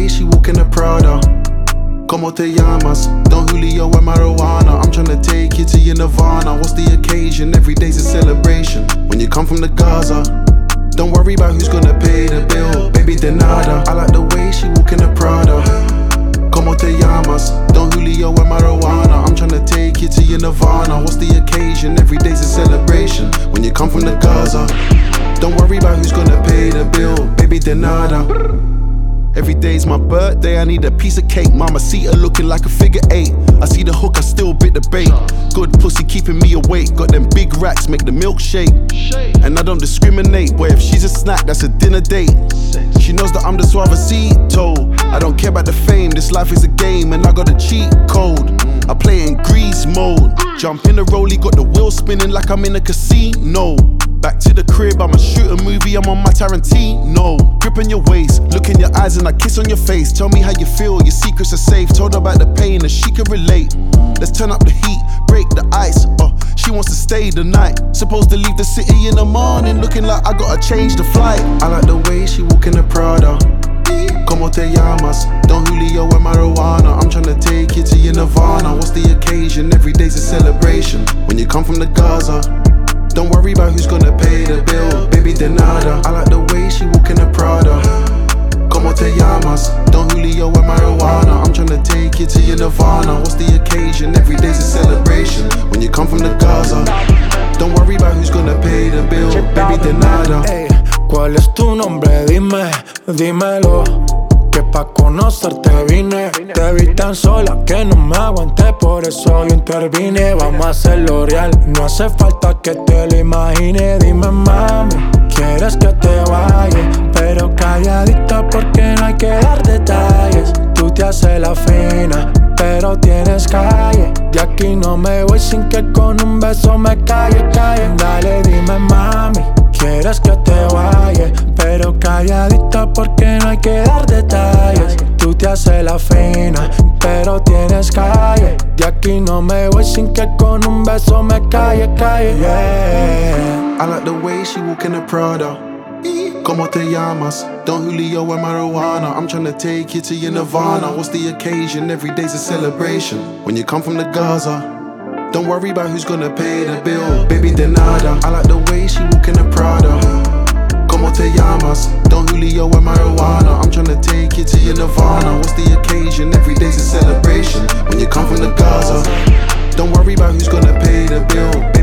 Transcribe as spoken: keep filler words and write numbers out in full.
way she walk in the Prada. Como te llamas? Don Julio and marijuana. I'm tryna take you to your Nirvana. What's the occasion? Every day's a celebration. When you come from the Gaza, don't worry about who's gonna pay the bill. Baby, de nada. I like the way she walk in the Prada. Como te llamas? Don Julio and marijuana. I'm tryna take you to your Nirvana. What's the occasion? Every day's a celebration. When you come from the Gaza, don't worry about who's gonna pay the bill. Baby, de nada. Every day's my birthday, I need a piece of cake. Mamacita looking like a figure eight. I see the hook, I still bit the bait. Good pussy keeping me awake. Got them big racks, make the milkshake. And I don't discriminate, boy, if she's a snack, that's a dinner date. She knows that I'm the suavecito. I don't care about the fame, this life is a game. And I got a cheat code, I play in grease mode. Jump in the rollie, got the wheel spinning like I'm in a casino. Back to the crib, I'ma shoot a movie, I'm on my Tarantino. Grip on your waist, look in your eyes and I kiss on your face. Tell me how you feel, your secrets are safe. Told her about the pain and she can relate. Let's turn up the heat, break the ice. Oh, she wants to stay the night. Supposed to leave the city in the morning, looking like I gotta change the flight. I like the way she walk in the Prada. Como te llamas? Don Julio and marijuana. I'm tryna take you to your Nirvana. What's the occasion? Every day's a celebration. When you come from the Gaza, don't worry about who's gonna pay the bill. Baby, de nada. I like the way she walk in the Prada. Como te llamas? Don Julio and marijuana. I'm tryna take you to your Nirvana. What's the occasion? Every day's a celebration. When you come from the Gaza, don't worry about who's gonna pay the bill. Baby, de nada. Hey, ¿cuál es tu nombre? Dime, dímelo. Que pa' conocerte vine. Te vi tan sola que no me aguanté, por eso yo intervine. Vamos a hacerlo real, no hace falta que te lo imagine. Dime, mami, quieres que te vaya, pero calladita porque no hay que dar detalles. Tú te haces la fina, pero tienes calle. De aquí no me voy sin que con un beso me calle, calle. Dale, dime, mami, quieres que te vaya, pero calladita porque no hay que dar detalles. Tú te haces la fina, pero tienes calle. De aquí no me voy sin que con un beso me calle, calle, yeah. I like the way she walk in the Prada. Como te llamas? Don Julio and marijuana. I'm tryna take you to your Nirvana. What's the occasion? Every day's a celebration. When you come from the Gaza, don't worry about who's gonna pay the bill. Baby, de nada. I like the way she walk in the Prada. Como te llamas? Don Julio and marijuana. I'm tryna take you to your Nirvana. What's the occasion? Every day's a celebration. When you come from the Gaza, don't worry about who's gonna pay the bill.